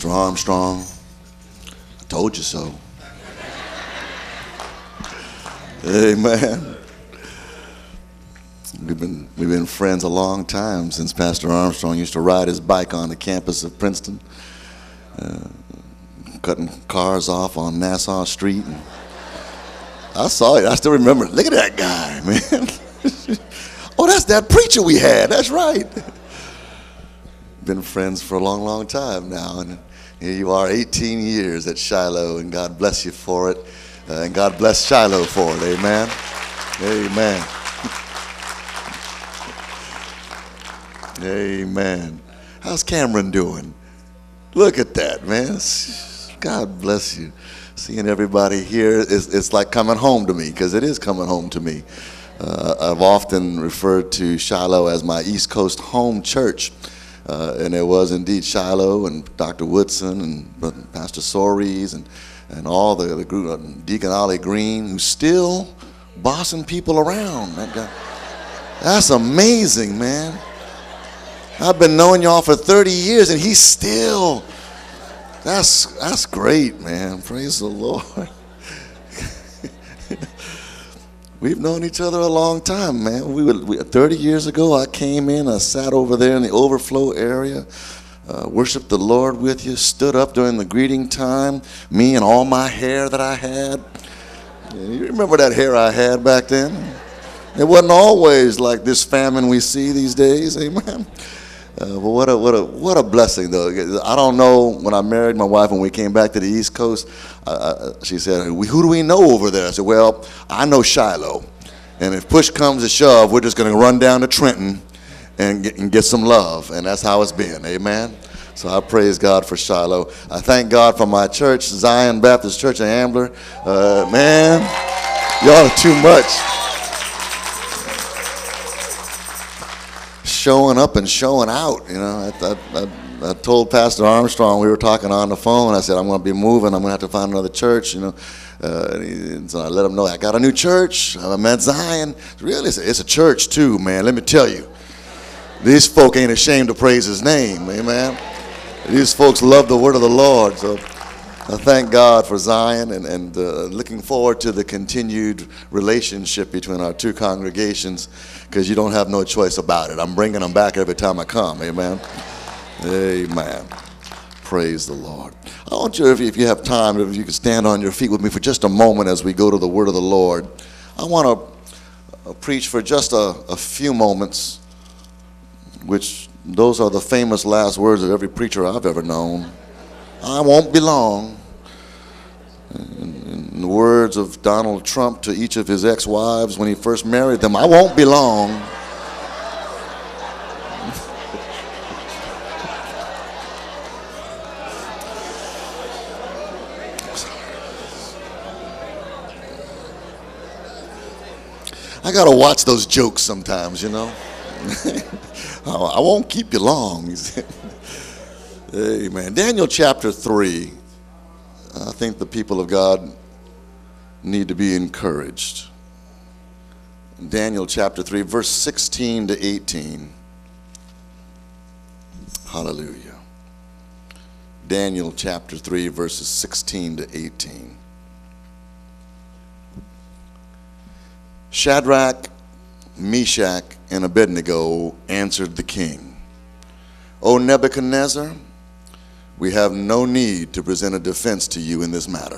Pastor Armstrong. I told you so. Amen. We've been friends a long time, since Pastor Armstrong used to ride his bike on the campus of Princeton, cutting cars off on Nassau Street. And I saw it. I still remember. Look at that guy, man. Oh, that's that preacher we had. That's right. Been friends for a long, long time now, and here you are, 18 years at Shiloh, and God bless you for it, and God bless Shiloh for it. Amen. Amen. Amen. How's Cameron doing? Look at that, man. God bless you. Seeing everybody here, it's like coming home to me, because it is coming home to me. I've often referred to Shiloh as my East Coast home church. And it was indeed Shiloh and Dr. Woodson and Pastor Soaries and all the group, Deacon Ollie Green, who's still bossing people around. That guy. That's amazing, man. I've been knowing y'all for 30 years, and he's still. That's great, man. Praise the Lord. We've known each other a long time, man. 30 years ago, I came in, I sat over there in the overflow area, worshiped the Lord with you, stood up during the greeting time, me and all my hair that I had. You remember that hair I had back then? It wasn't always like this famine we see these days, amen? But what a blessing, though. I don't know, when I married my wife, when we came back to the East Coast, she said, who do we know over there? I said, well, I know Shiloh. And if push comes to shove, we're just going to run down to Trenton and get some love. And that's how it's been, amen? So I praise God for Shiloh. I thank God for my church, Zion Baptist Church of Ambler. Man, y'all are too much. Showing up and showing out, you know. I told Pastor Armstrong, we were talking on the phone, I said, I'm going to be moving, I'm going to have to find another church, you know. And so I let him know, I got a new church, I'm at Zion. Really, it's a church too, man, let me tell you. These folk ain't ashamed to praise his name, amen. These folks love the word of the Lord, so I thank God for Zion and looking forward to the continued relationship between our two congregations, because you don't have no choice about it. I'm bringing them back every time I come, amen. Amen. Praise the Lord. I want you, if you have time, if you could stand on your feet with me for just a moment as we go to the word of the Lord. I want to preach for just a few moments, which those are the famous last words of every preacher I've ever known. I won't be long. In the words of Donald Trump to each of his ex-wives when he first married them, I won't be long. I gotta watch those jokes sometimes, you know. I won't keep you long. Amen. Daniel chapter 3. I think the people of God need to be encouraged. Daniel chapter 3, verse 16 to 18. Hallelujah. Daniel chapter 3, verses 16 to 18. Shadrach, Meshach, and Abednego answered the king, O Nebuchadnezzar, we have no need to present a defense to you in this matter.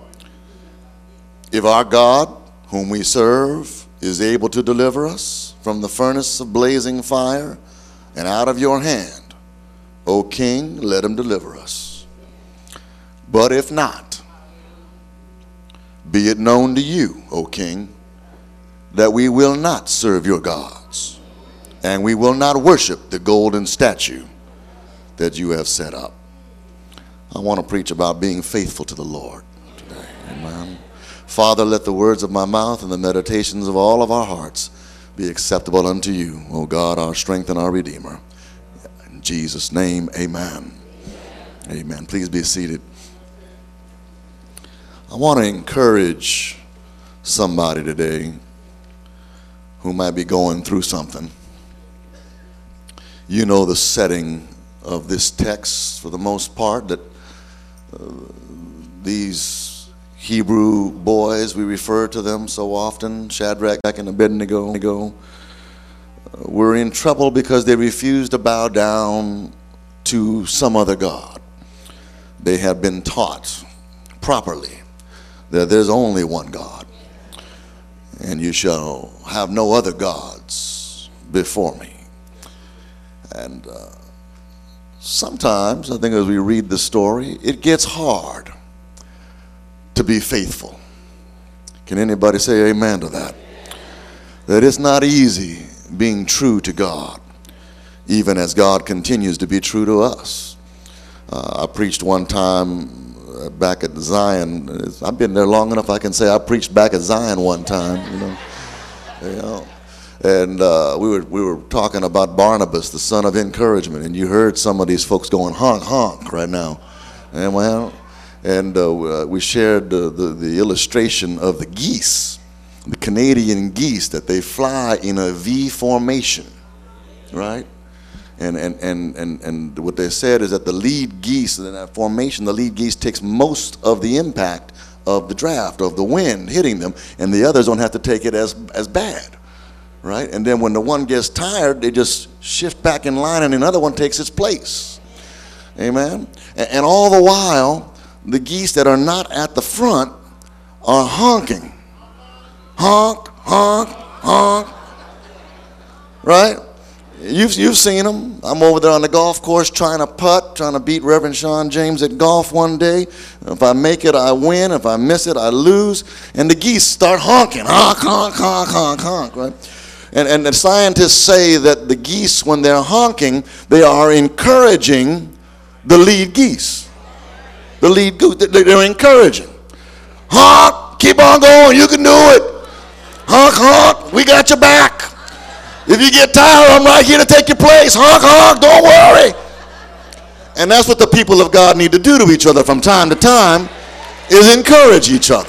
If our God, whom we serve, is able to deliver us from the furnace of blazing fire and out of your hand, O king, let him deliver us. But if not, be it known to you, O king, that we will not serve your gods, and we will not worship the golden statue that you have set up. I want to preach about being faithful to the Lord today. Amen. Father, let the words of my mouth and the meditations of all of our hearts be acceptable unto you, O God, our strength and our Redeemer. In Jesus' name, amen. Amen. Please be seated. I want to encourage somebody today who might be going through something. You know the setting of this text for the most part, that These Hebrew boys, we refer to them so often, Shadrach and Abednego, were in trouble because they refused to bow down to some other god. They had been taught properly that there's only one God, and you shall have no other gods before me. And sometimes, I think as we read the story, it gets hard to be faithful. Can anybody say amen to that? That it's not easy being true to God, even as God continues to be true to us. I preached one time back at Zion. I've been there long enough I can say I preached back at Zion one time, you know. And we were talking about Barnabas, the son of encouragement, and you heard some of these folks going honk honk right now. And we shared the illustration of the geese, the Canadian geese, that they fly in a V formation, right? And what they said is that the lead geese in that formation, the lead geese takes most of the impact of the draft, of the wind hitting them, and the others don't have to take it as bad, right? And then when the one gets tired, they just shift back in line and another one takes its place. Amen? And all the while, the geese that are not at the front are honking. Honk, honk, honk. Right? You've seen them. I'm over there on the golf course trying to putt, trying to beat Reverend Sean James at golf one day. If I make it, I win. If I miss it, I lose. And the geese start honking. Honk, honk, honk, honk, honk. Right? And the scientists say that the geese, when they're honking, they are encouraging the lead geese. The lead goose, they're encouraging. Honk, keep on going, you can do it. Honk, honk, we got your back. If you get tired, I'm right here to take your place. Honk, honk, don't worry. And that's what the people of God need to do to each other from time to time, is encourage each other.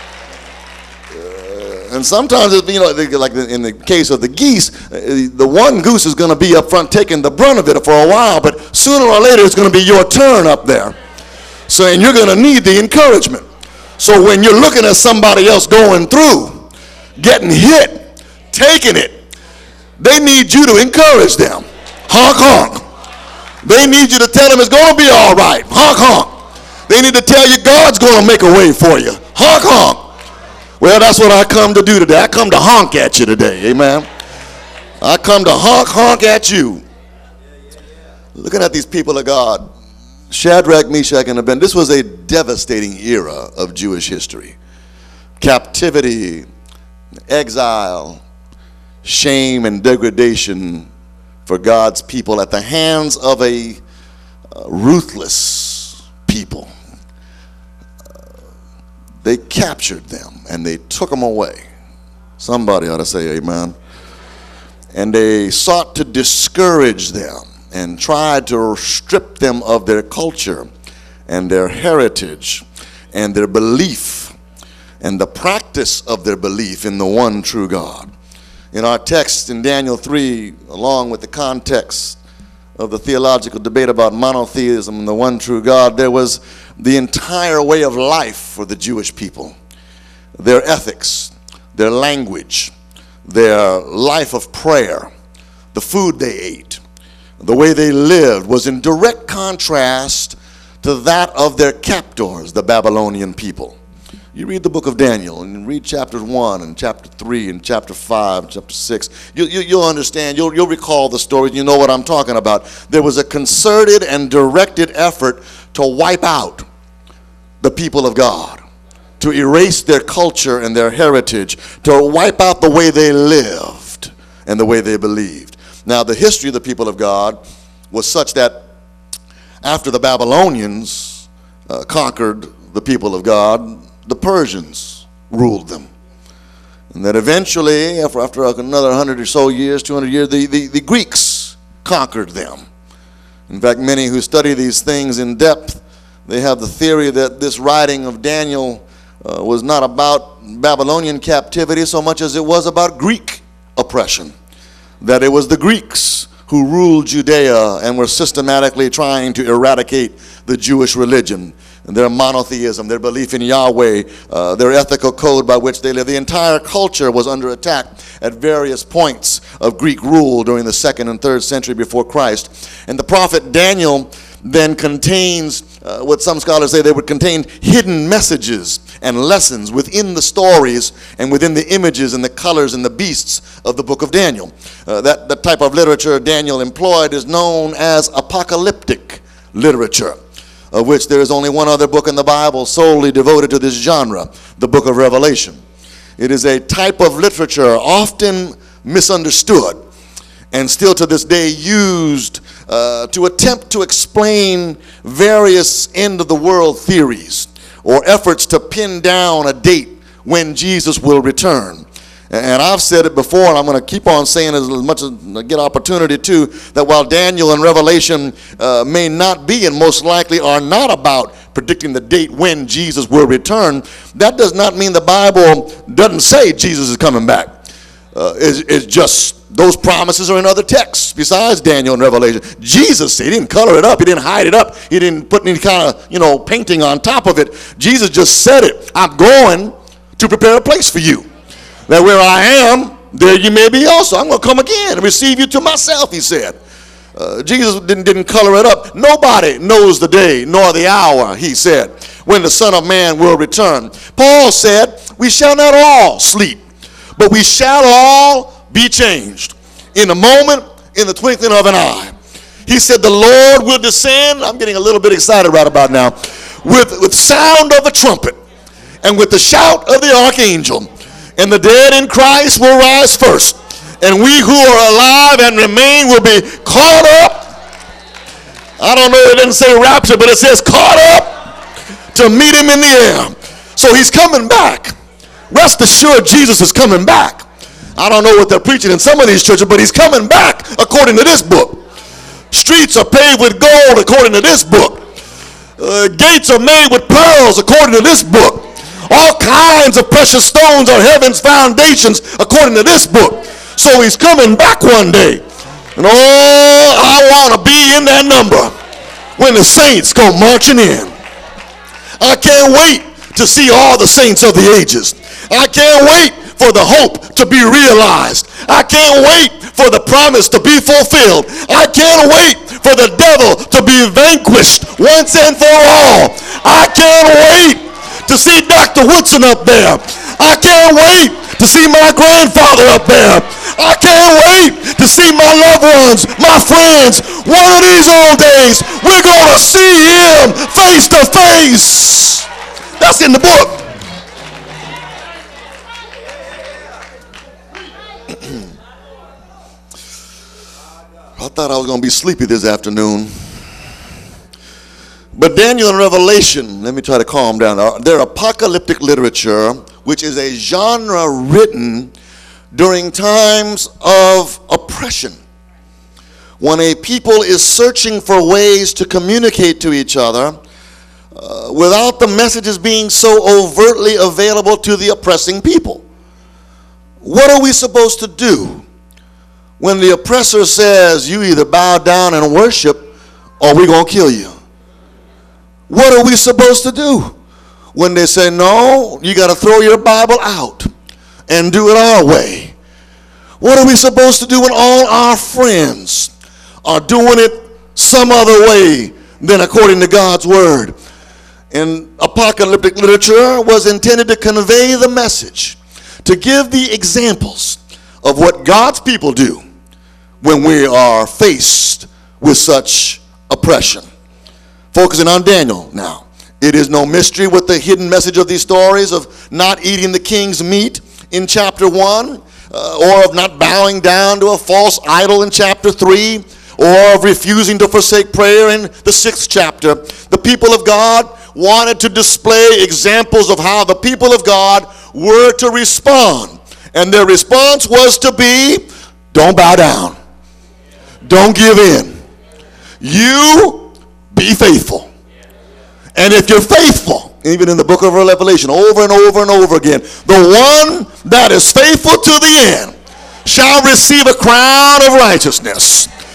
And sometimes, like in the case of the geese, the one goose is going to be up front taking the brunt of it for a while, but sooner or later it's going to be your turn up there. So, and you're going to need the encouragement. So when you're looking at somebody else going through, getting hit, taking it, they need you to encourage them. Honk, honk. They need you to tell them it's going to be all right. Honk, honk. They need to tell you God's going to make a way for you. Honk, honk. Well, that's what I come to do today. I come to honk at you today. Amen. I come to honk, honk at you. Looking at these people of God, Shadrach, Meshach, and Abednego. This was a devastating era of Jewish history. Captivity, exile, shame, and degradation for God's people at the hands of a ruthless people. They captured them and they took them away. Somebody ought to say amen. And they sought to discourage them and tried to strip them of their culture and their heritage and their belief and the practice of their belief in the one true God. In our text in Daniel 3, along with the context of the theological debate about monotheism and the one true God, there was the entire way of life for the Jewish people. Their ethics, their language, their life of prayer, the food they ate, the way they lived was in direct contrast to that of their captors, the Babylonian people. You read the book of Daniel and read chapters 1 and chapter 3 and chapter 5 and chapter 6. You'll understand, you'll recall the stories, you know what I'm talking about. There was a concerted and directed effort to wipe out the people of God, to erase their culture and their heritage, to wipe out the way they lived and the way they believed. Now, the history of the people of God was such that after the Babylonians conquered the people of God, the Persians ruled them. And that eventually, after another 100 or so years, 200 years, the Greeks conquered them. In fact, many who study these things in depth, they have the theory that this writing of Daniel was not about Babylonian captivity so much as it was about Greek oppression. That it was the Greeks who ruled Judea and were systematically trying to eradicate the Jewish religion. their monotheism, their belief in Yahweh, their ethical code by which they live. The entire culture was under attack at various points of Greek rule during the 2nd and 3rd century before Christ. And the prophet Daniel then contains what some scholars say they would contain hidden messages and lessons within the stories and within the images and the colors and the beasts of the book of Daniel. That type of literature Daniel employed is known as apocalyptic literature, of which there is only one other book in the Bible solely devoted to this genre, the book of Revelation. It is a type of literature often misunderstood and still to this day used to attempt to explain various end-of-the-world theories or efforts to pin down a date when Jesus will return. And I've said it before, and I'm going to keep on saying it as much as I get opportunity to, that while Daniel and Revelation may not be and most likely are not about predicting the date when Jesus will return, that does not mean the Bible doesn't say Jesus is coming back. It's just those promises are in other texts besides Daniel and Revelation. Jesus said, he didn't color it up, he didn't hide it up, he didn't put any kind of painting on top of it. Jesus just said it. I'm going to prepare a place for you, that where I am, there you may be also. I'm going to come again and receive you to myself, he said. Jesus didn't color it up. Nobody knows the day nor the hour, he said, when the Son of Man will return. Paul said, we shall not all sleep, but we shall all be changed in a moment, in the twinkling of an eye. He said the Lord will descend, I'm getting a little bit excited right about now, with sound of a trumpet and with the shout of the archangel. And the dead in Christ will rise first. And we who are alive and remain will be caught up. I don't know, it didn't say rapture, but it says caught up to meet him in the air. So he's coming back. Rest assured, Jesus is coming back. I don't know what they're preaching in some of these churches, but he's coming back according to this book. Streets are paved with gold according to this book. Gates are made with pearls according to this book. All kinds of precious stones are heaven's foundations according to this book. So he's coming back one day. And oh, I want to be in that number when the saints go marching in. I can't wait to see all the saints of the ages. I can't wait for the hope to be realized. I can't wait for the promise to be fulfilled. I can't wait for the devil to be vanquished once and for all. I can't wait to see Dr. Woodson up there. I can't wait to see my grandfather up there. I can't wait to see my loved ones, my friends. One of these old days, we're going to see him face to face. That's in the book. I thought I was going to be sleepy this afternoon. But Daniel and Revelation, let me try to calm down. They're apocalyptic literature, which is a genre written during times of oppression, when a people is searching for ways to communicate to each other without the messages being so overtly available to the oppressing people. What are we supposed to do when the oppressor says, you either bow down and worship or we're going to kill you? What are we supposed to do when they say, no, you got to throw your Bible out and do it our way? What are we supposed to do when all our friends are doing it some other way than according to God's word? And apocalyptic literature was intended to convey the message, to give the examples of what God's people do when we are faced with such oppression. Focusing on Daniel now. It is no mystery what the hidden message of these stories of not eating the king's meat in chapter 1, or of not bowing down to a false idol in chapter 3, or of refusing to forsake prayer in the 6th chapter. The people of God wanted to display examples of how the people of God were to respond. And their response was to be, don't bow down. Don't give in. You be faithful. And if you're faithful, even in the book of Revelation, over and over and over again, the one that is faithful to the end shall receive a crown of righteousness.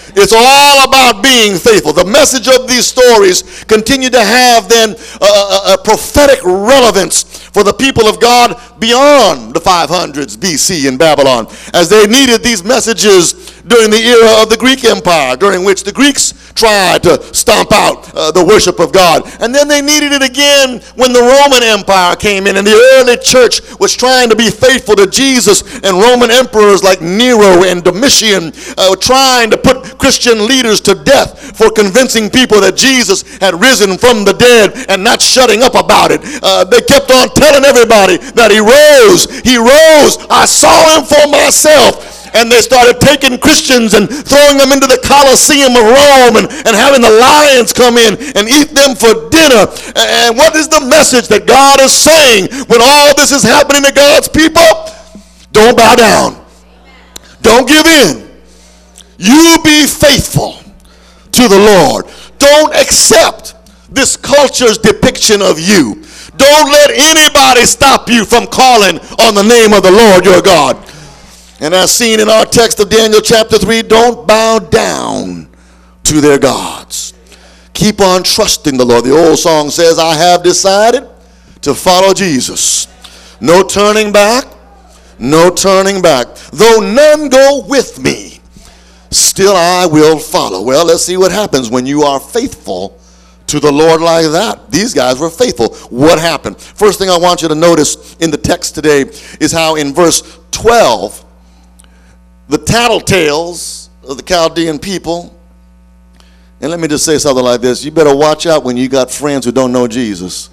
It's all about being faithful. The message of these stories continue to have then a prophetic relevance for the people of God beyond the 500s BC in Babylon, as they needed these messages during the era of the Greek Empire, during which the Greeks tried to stomp out the worship of God. And then they needed it again when the Roman Empire came in, and the early church was trying to be faithful to Jesus, and Roman emperors like Nero and Domitian were trying to put Christian leaders to death for convincing people that Jesus had risen from the dead and not shutting up about it. They kept on telling everybody that he rose. He rose. I saw him for myself. And they started taking Christians and throwing them into the Colosseum of Rome and having the lions come in and eat them for dinner. And what is the message that God is saying when all this is happening to God's people? Don't bow down. Don't give in. You be faithful to the Lord. Don't accept this culture's depiction of you. Don't let anybody stop you from calling on the name of the Lord your God. And as seen in our text of Daniel chapter 3, don't bow down to their gods. Keep on trusting the Lord. The old song says, I have decided to follow Jesus. No turning back, no turning back. Though none go with me, still I will follow. Well, let's see what happens when you are faithful to the Lord like that. These guys were faithful. What happened? First thing I want you to notice in the text today is how in verse 12, the tattletales of the Chaldean people, and let me just say something like this. You better watch out when you got friends who don't know Jesus,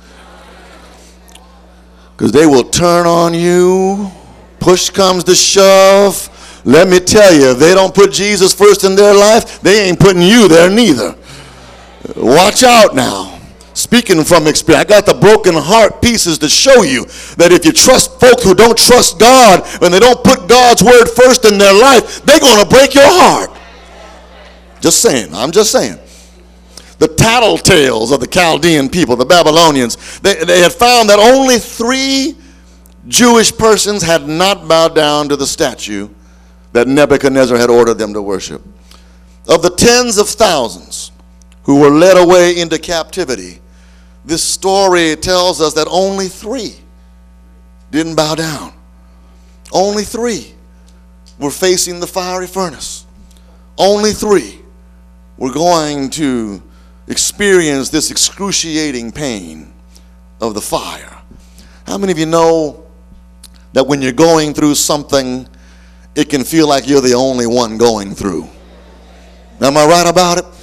because they will turn on you. Push comes to shove. Let me tell you, if they don't put Jesus first in their life, they ain't putting you there neither. Watch out now. Speaking from experience, I got the broken heart pieces to show you that if you trust folk who don't trust God, when they don't put God's word first in their life, they're going to break your heart. Just saying. I'm just saying. The tattletales of the Chaldean people, the Babylonians, they had found that only 3 Jewish persons had not bowed down to the statue that Nebuchadnezzar had ordered them to worship. Of the tens of thousands who were led away into captivity, this story tells us that only 3 didn't bow down. Only 3 were facing the fiery furnace. Only 3 were going to experience this excruciating pain of the fire. How many of you know that when you're going through something, it can feel like you're the only one going through? Am I right about it?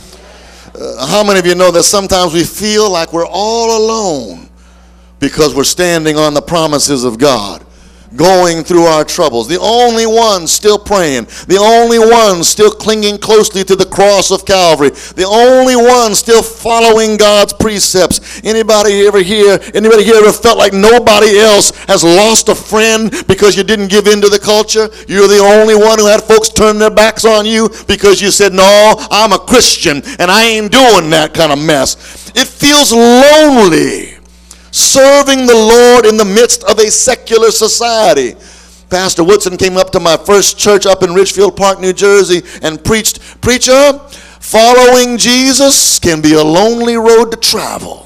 How many of you know that sometimes we feel like we're all alone because we're standing on the promises of God, going through our troubles, the only one still praying, the only one still clinging closely to the cross of Calvary, the only one still following God's precepts? Anybody ever ever felt like nobody else has lost a friend because you didn't give in to the culture? You're the only one who had folks turn their backs on you because you said, no, I'm a Christian and I ain't doing that kind of mess. It feels lonely serving the Lord in the midst of a secular society. Pastor Woodson came up to my first church up in Richfield Park, New Jersey, and preached, preacher, following Jesus can be a lonely road to travel.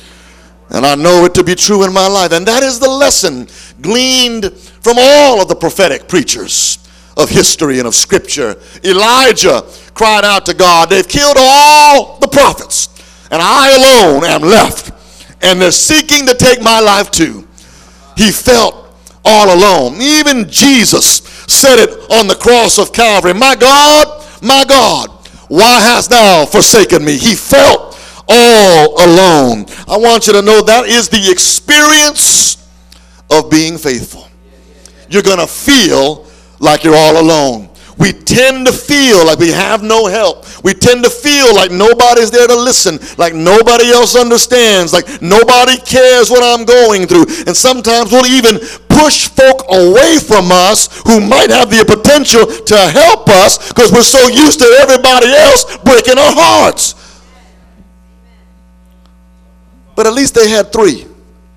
And I know it to be true in my life. And that is the lesson gleaned from all of the prophetic preachers of history and of Scripture. Elijah cried out to God, they've killed all the prophets, and I alone am left. And they're seeking to take my life too. He felt all alone. Even Jesus said it on the cross of Calvary. My God, why hast thou forsaken me? He felt all alone. I want you to know that is the experience of being faithful. You're going to feel like you're all alone. We tend to feel like we have no help. We tend to feel like nobody's there to listen, like nobody else understands, like nobody cares what I'm going through. And sometimes we'll even push folk away from us who might have the potential to help us because we're so used to everybody else breaking our hearts. But at least they had 3.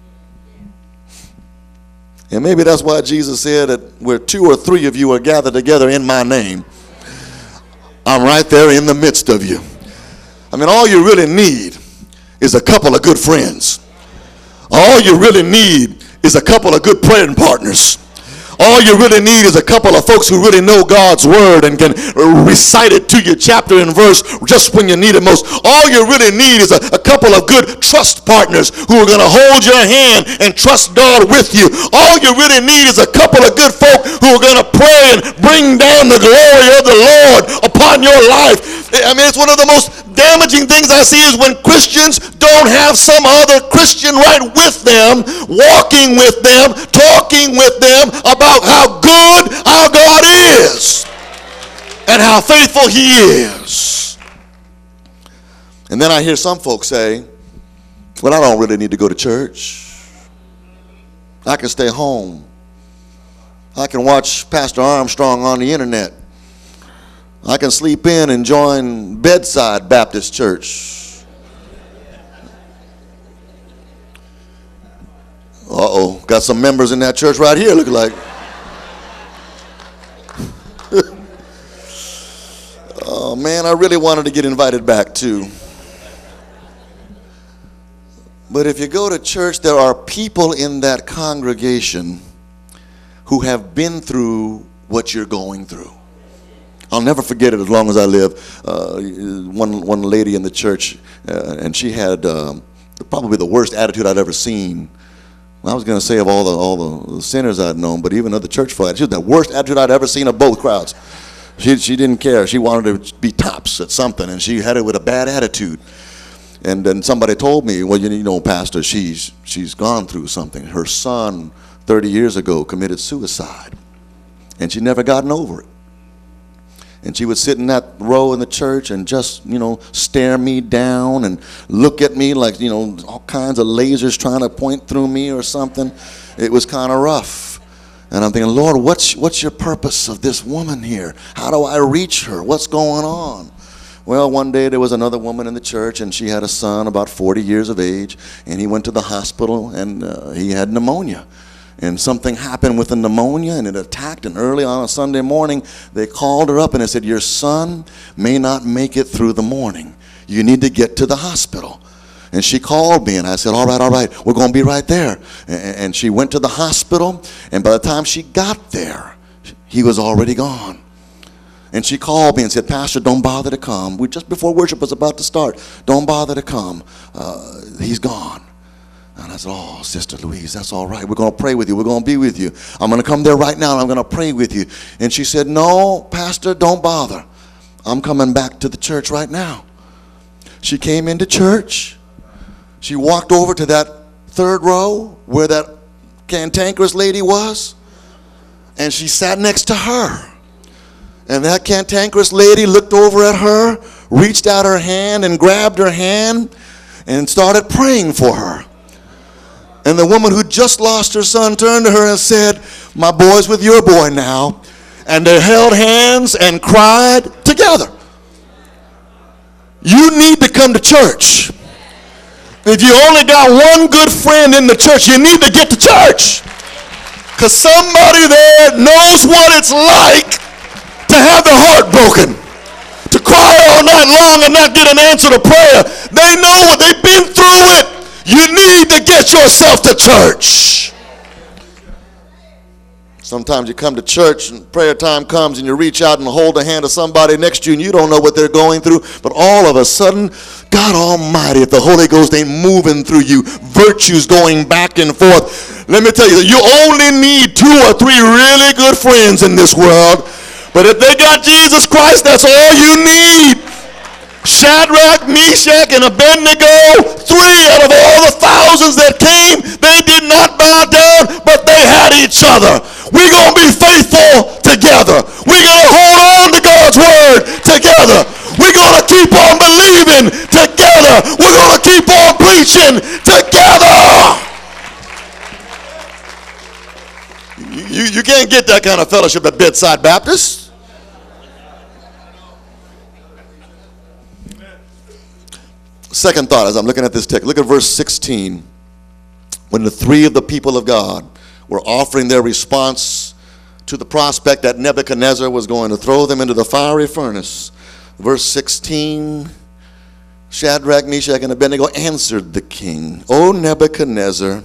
And maybe that's why Jesus said that where 2 or 3 of you are gathered together in my name, I'm right there in the midst of you. I mean, all you really need is a couple of good friends. All you really need is a couple of good praying partners. All you really need is a couple of folks who really know God's word and can recite it to you chapter and verse just when you need it most. All you really need is a couple of good trust partners who are going to hold your hand and trust God with you. All you really need is a couple of good folk who are going to pray and bring down the glory of the Lord upon your life. I mean, it's one of the most damaging things I see is when Christians don't have some other Christian right with them, walking with them, talking with them about how good our God is and how faithful he is. And then I hear some folks say, well, I don't really need to go to church. I can stay home. I can watch Pastor Armstrong on the internet. I can sleep in and join Bedside Baptist Church. Uh-oh, got some members in that church right here, look like. Oh, man, I really wanted to get invited back, too. But if you go to church, there are people in that congregation who have been through what you're going through. I'll never forget it as long as I live. One lady in the church, and she had probably the worst attitude I'd ever seen. I was going to say of all the sinners I'd known, but even of the church folk, she had the worst attitude I'd ever seen of both crowds. She didn't care. She wanted to be tops at something, and she had it with a bad attitude. And then somebody told me, well, you know, Pastor, she's gone through something. Her son, 30 years ago, committed suicide, and she never gotten over it. And she would sit in that row in the church and just, you know, stare me down and look at me like, you know, all kinds of lasers trying to point through me or something. It was kind of rough. And I'm thinking, Lord, what's your purpose of this woman here? How do I reach her? What's going on? Well, one day there was another woman in the church, and she had a son about 40 years of age, and he went to the hospital, and he had pneumonia. And something happened with the pneumonia, and it attacked, and early on a Sunday morning, they called her up, and they said, your son may not make it through the morning. You need to get to the hospital. And she called me, and I said, all right, we're going to be right there. And she went to the hospital, and by the time she got there, he was already gone. And she called me and said, Pastor, don't bother to come. Just before worship was about to start, don't bother to come. He's gone. And I said, oh, Sister Louise, that's all right. We're going to pray with you. We're going to be with you. I'm going to come there right now, and I'm going to pray with you. And she said, no, Pastor, don't bother. I'm coming back to the church right now. She came into church. She walked over to that third row where that cantankerous lady was, and she sat next to her. And that cantankerous lady looked over at her, reached out her hand and grabbed her hand and started praying for her. And the woman who just lost her son turned to her and said, my boy's with your boy now. And they held hands and cried together. You need to come to church. If you only got one good friend in the church, you need to get to church. Because somebody there knows what it's like to have their heart broken, to cry all night long and not get an answer to prayer. They know what they've been through it. You need to get yourself to church. Sometimes you come to church and prayer time comes and you reach out and hold the hand of somebody next to you and you don't know what they're going through, but all of a sudden, God Almighty, if the Holy Ghost ain't moving through you, virtues going back and forth. Let me tell you, you only need 2 or 3 really good friends in this world, but if they got Jesus Christ, that's all you need. Shadrach, Meshach, and Abednego, 3 out of all the thousands that came, they did not bow down, but they had each other. We're going to be faithful together. We're going to hold on to God's word together. We're going to keep on believing together. We're going to keep on preaching together. You can't get that kind of fellowship at Bedside Baptist. Second thought as I'm looking at this text, look at verse 16. When the 3 of the people of God were offering their response to the prospect that Nebuchadnezzar was going to throw them into the fiery furnace, Verse 16, Shadrach, Meshach, and Abednego answered the king, O Nebuchadnezzar,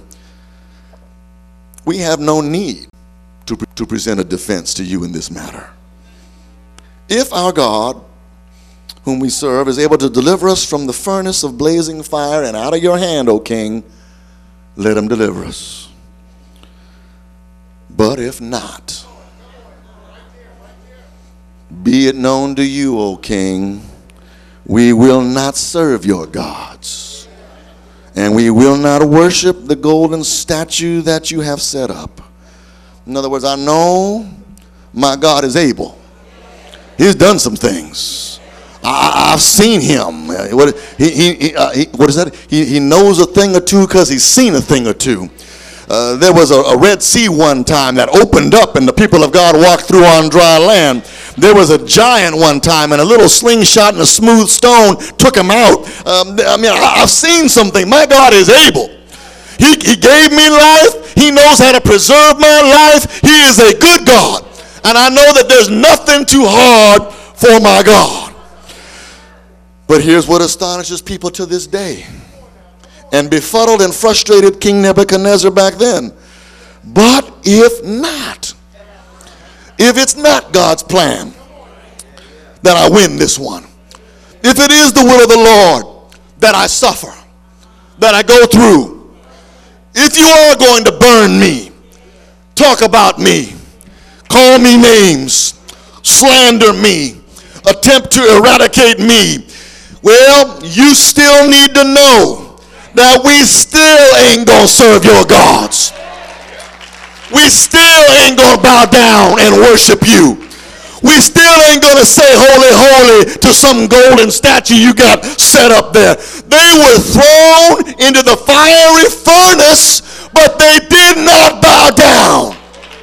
we have no need to present a defense to you in this matter. If our God, whom we serve, is able to deliver us from the furnace of blazing fire and out of your hand, O king, let him deliver us. But if not, be it known to you, O king, we will not serve your gods, and we will not worship the golden statue that you have set up. In other words, I know my God is able. He's done some things. I've seen him. What is that? He knows a thing or two because he's seen a thing or two. There was a Red Sea one time that opened up and the people of God walked through on dry land. There was a giant one time and a little slingshot and a smooth stone took him out. I've seen something. My God is able. He gave me life. He knows how to preserve my life. He is a good God. And I know that there's nothing too hard for my God. But here's what astonishes people to this day, and befuddled and frustrated King Nebuchadnezzar back then. But if not, if it's not God's plan that I win this one, if it is the will of the Lord that I suffer, that I go through, if you are going to burn me, talk about me, call me names, slander me, attempt to eradicate me, well, you still need to know that we still ain't gonna serve your gods. We still ain't gonna bow down and worship you. We still ain't gonna say holy, holy to some golden statue you got set up there. They were thrown into the fiery furnace, but they did not bow down.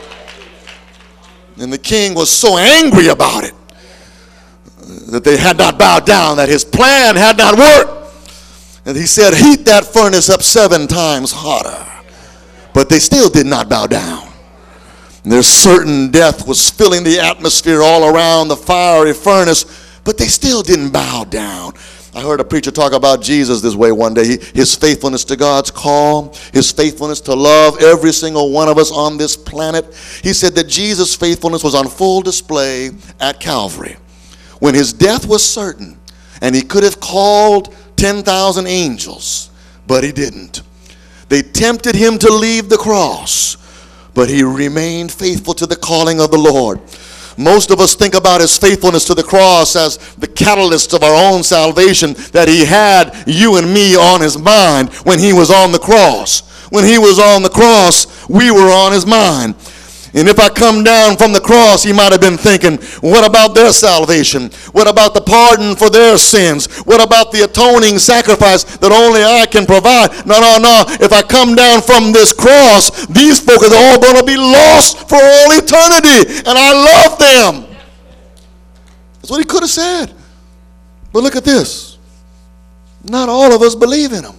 And the king was so angry about it, that they had not bowed down, that his plan had not worked. And he said, heat that furnace up 7 times hotter. But they still did not bow down. And there's certain death was filling the atmosphere all around the fiery furnace, but they still didn't bow down. I heard a preacher talk about Jesus this way one day. His faithfulness to God's call, his faithfulness to love every single one of us on this planet. He said that Jesus' faithfulness was on full display at Calvary, when his death was certain, and he could have called 10,000 angels, but he didn't. They tempted him to leave the cross, but he remained faithful to the calling of the Lord. Most of us think about his faithfulness to the cross as the catalyst of our own salvation, that he had you and me on his mind when he was on the cross. When he was on the cross, we were on his mind. And if I come down from the cross, he might have been thinking, what about their salvation? What about the pardon for their sins? What about the atoning sacrifice that only I can provide? No. If I come down from this cross, these folk are all going to be lost for all eternity. And I love them. That's what he could have said. But look at this. Not all of us believe in him.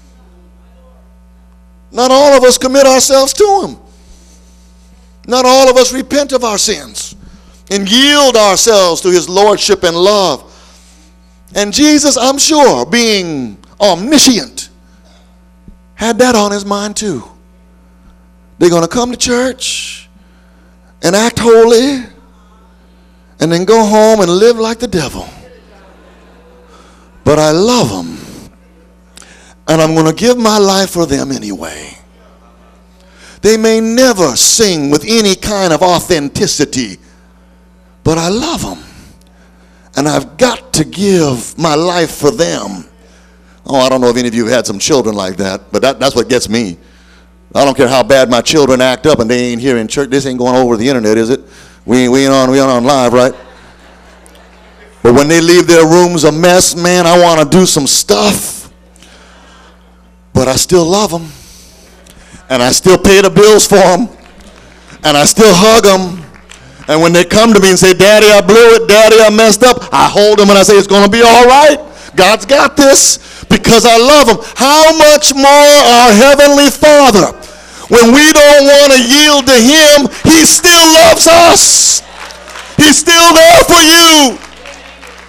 Not all of us commit ourselves to him. Not all of us repent of our sins and yield ourselves to his lordship and love. And Jesus, I'm sure, being omniscient, had that on his mind too. They're going to come to church and act holy and then go home and live like the devil. But I love them, and I'm going to give my life for them anyway. They may never sing with any kind of authenticity, but I love them, and I've got to give my life for them. Oh, I don't know if any of you have had some children like that, but that's what gets me. I don't care how bad my children act up and they ain't here in church. This ain't going over the internet, is it? We ain't on live, right? But when they leave their rooms a mess, man, I want to do some stuff, but I still love them. And I still pay the bills for them. And I still hug them. And when they come to me and say, Daddy, I blew it. Daddy, I messed up. I hold them and I say, it's going to be all right. God's got this, because I love them. How much more our Heavenly Father, when we don't want to yield to him, he still loves us. He's still there for you.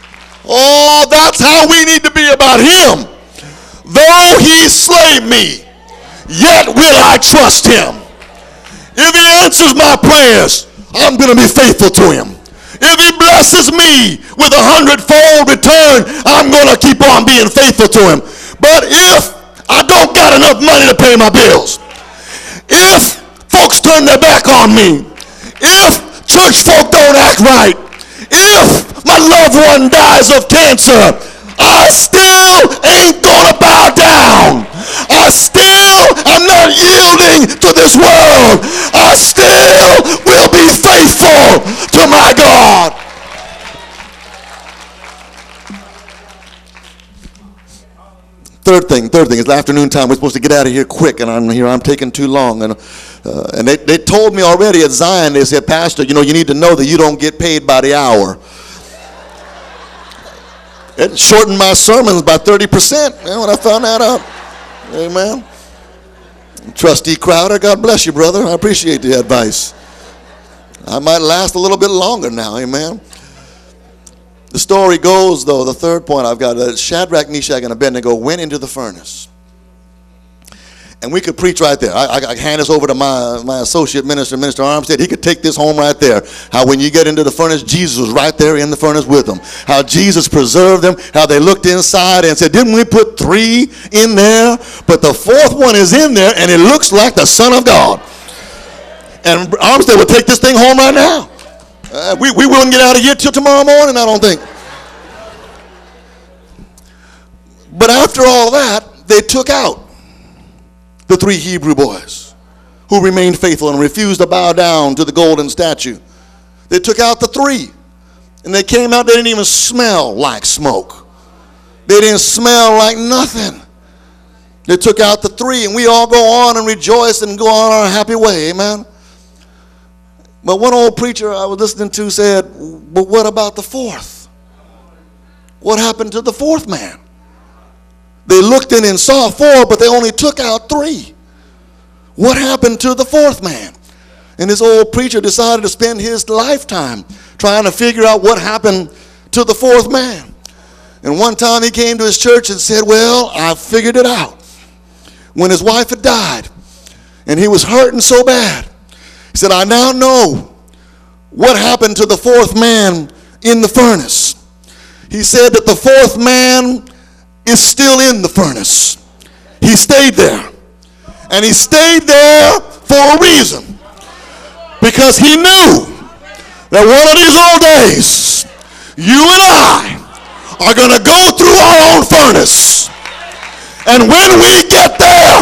Oh, that's how we need to be about him. Though he slay me, yet will I trust him. If he answers my prayers, I'm going to be faithful to him. If he blesses me with 100-fold return, I'm going to keep on being faithful to him. But if I don't got enough money to pay my bills, if folks turn their back on me, if church folk don't act right, if my loved one dies of cancer, I still ain't gonna bow down. I still am not yielding to this world. I still will be faithful to my God. Third thing is afternoon time. We're supposed to get out of here quick, and I'm taking too long. And they told me already at Zion, they said, Pastor, you need to know that you don't get paid by the hour. It shortened my sermons by 30%, man, when I found that out. Amen. Trustee Crowder, God bless you, brother. I appreciate the advice. I might last a little bit longer now, amen. The story goes, though, the third point I've got, that Shadrach, Meshach, and Abednego went into the furnace. And we could preach right there. I hand this over to my associate minister, Minister Armstead. He could take this home right there. How when you get into the furnace, Jesus was right there in the furnace with them. How Jesus preserved them. How they looked inside and said, didn't we put 3 in there? But the 4th one is in there, and it looks like the Son of God. And Armstead would take this thing home right now. We wouldn't get out of here till tomorrow morning, I don't think. But after all that, they took out the 3 Hebrew boys who remained faithful and refused to bow down to the golden statue. They took out the 3. And they came out, they didn't even smell like smoke. They didn't smell like nothing. They took out the 3, and we all go on and rejoice and go on our happy way, amen. But one old preacher I was listening to said, but what about the 4th? What happened to the 4th man? They looked in and saw 4, but they only took out 3. What happened to the 4th man? And this old preacher decided to spend his lifetime trying to figure out what happened to the 4th man. And one time he came to his church and said, well, I figured it out. When his wife had died and he was hurting so bad, he said, I now know what happened to the 4th man in the furnace. He said that the 4th man is still in the furnace. He stayed there. And he stayed there for a reason. Because he knew that one of these old days, you and I are going to go through our own furnace. And when we get there,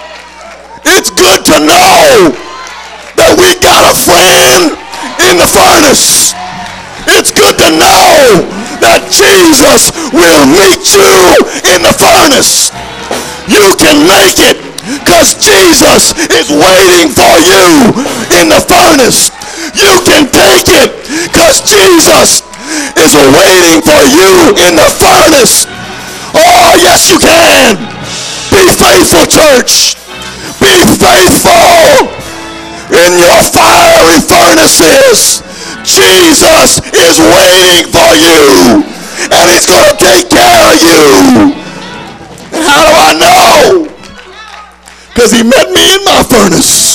it's good to know that we got a friend in the furnace. It's good to know that Jesus will meet you in the furnace. You can make it because Jesus is waiting for you in the furnace. You can take it because Jesus is waiting for you in the furnace. Oh, yes, you can. Be faithful, church. Be faithful in your fiery furnaces. Jesus is waiting for you, and he's going to take care of you. And how do I know? Because he met me in my furnace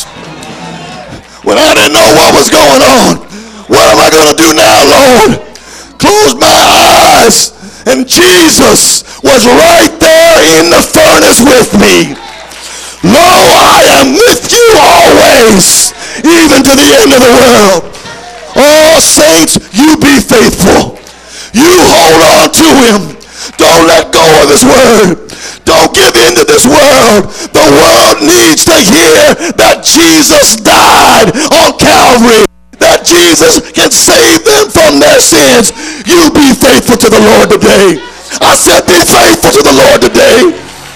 when I didn't know what was going on. What am I going to do now, Lord? Close my eyes, and Jesus was right there in the furnace with me. Lo, I am with you always, even to the end of the world. Oh, saints, you be faithful. You hold on to him. Don't let go of his word. Don't give in to this world. The world needs to hear that Jesus died on Calvary, that Jesus can save them from their sins. You be faithful to the Lord today. I said be faithful to the Lord today,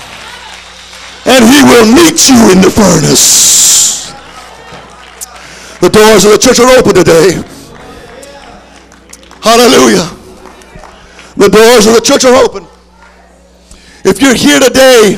and he will meet you in the furnace. The doors of the church are open today. Hallelujah. The doors of the church are open. If you're here today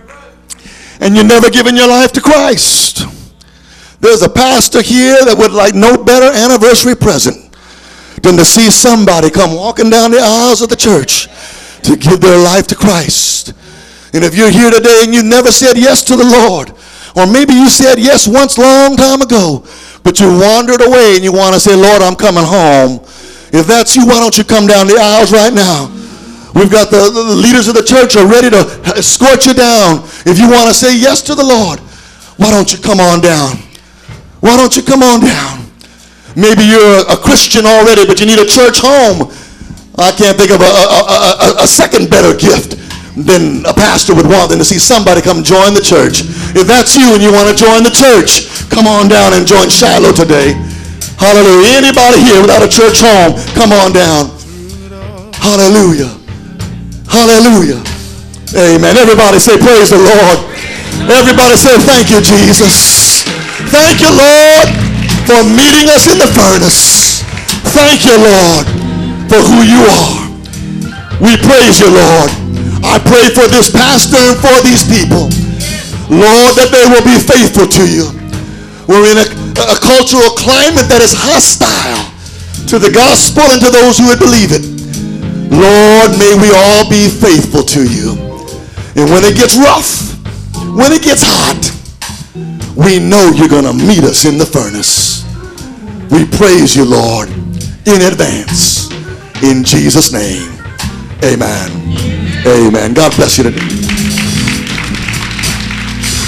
and you've never given your life to Christ, there's a pastor here that would like no better anniversary present than to see somebody come walking down the aisles of the church to give their life to Christ. And if you're here today and you never said yes to the Lord, or maybe you said yes once long time ago, but you wandered away and you want to say, Lord, I'm coming home. If that's you, why don't you come down the aisles right now? We've got the leaders of the church are ready to escort you down. If you want to say yes to the Lord, why don't you come on down? Why don't you come on down? Maybe you're a Christian already, but you need a church home. I can't think of a second better gift than a pastor would want than to see somebody come join the church. If that's you and you want to join the church, come on down and join Shiloh today. Hallelujah. Anybody here without a church home, come on down. Hallelujah. Hallelujah. Amen. Everybody say praise the Lord. Everybody say thank you, Jesus. Thank you, Lord, for meeting us in the furnace. Thank you, Lord, for who you are. We praise you, Lord. I pray for this pastor and for these people, Lord, that they will be faithful to you. We're in a cultural climate that is hostile to the gospel and to those who would believe it. Lord, may we all be faithful to you. And when it gets rough, when it gets hot, we know you're going to meet us in the furnace. We praise you, Lord, in advance. In Jesus' name, amen. Amen. God bless you today.